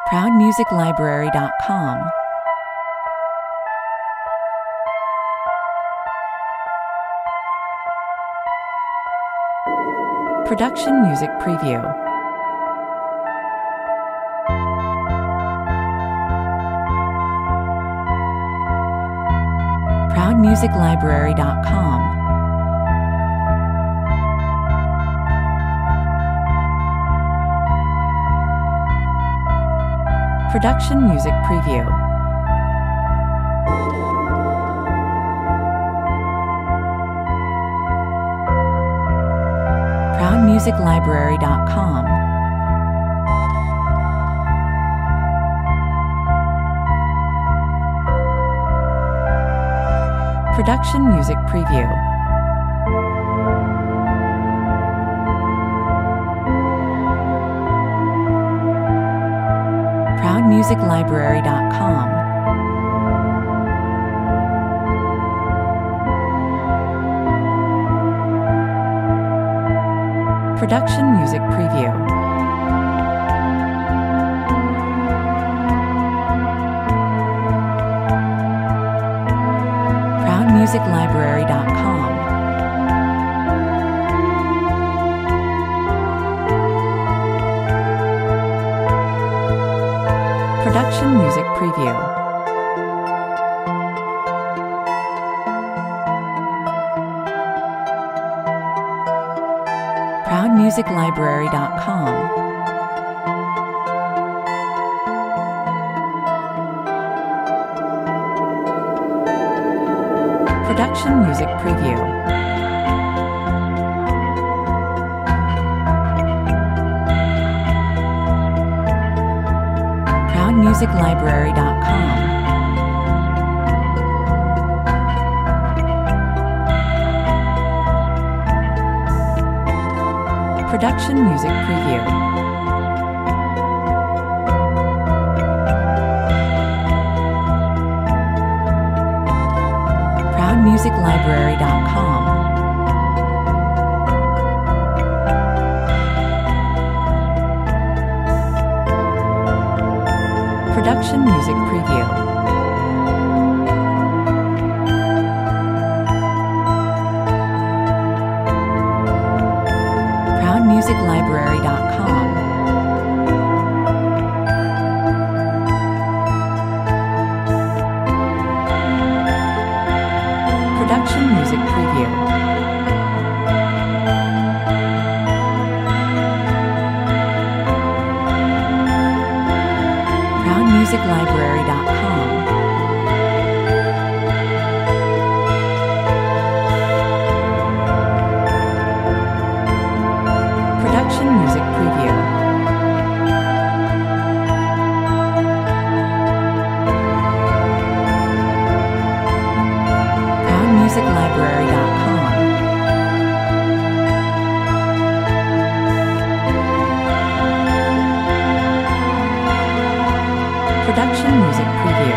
ProudMusicLibrary.com. Production Music Preview. ProudMusicLibrary.com. Production Music Preview. ProudMusicLibrary.com. Production Music Preview. ProudMusicLibrary.com. Production Music Preview. ProudMusicLibrary.com. Production Music Preview. ProudMusicLibrary.com. Production Music Preview. ProudMusicLibrary.com. Production Music Preview. ProudMusicLibrary.com. Production Music Preview. ProudMusicLibrary.com. Production Music Preview. ProudMusicLibrary.com. Production Music Preview. ProudMusicLibrary.com. Production Music Preview.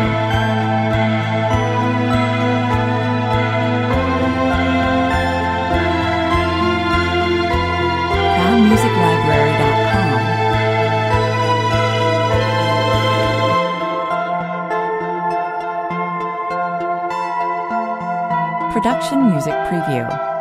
ProudMusicLibrary.com. Production Music Preview.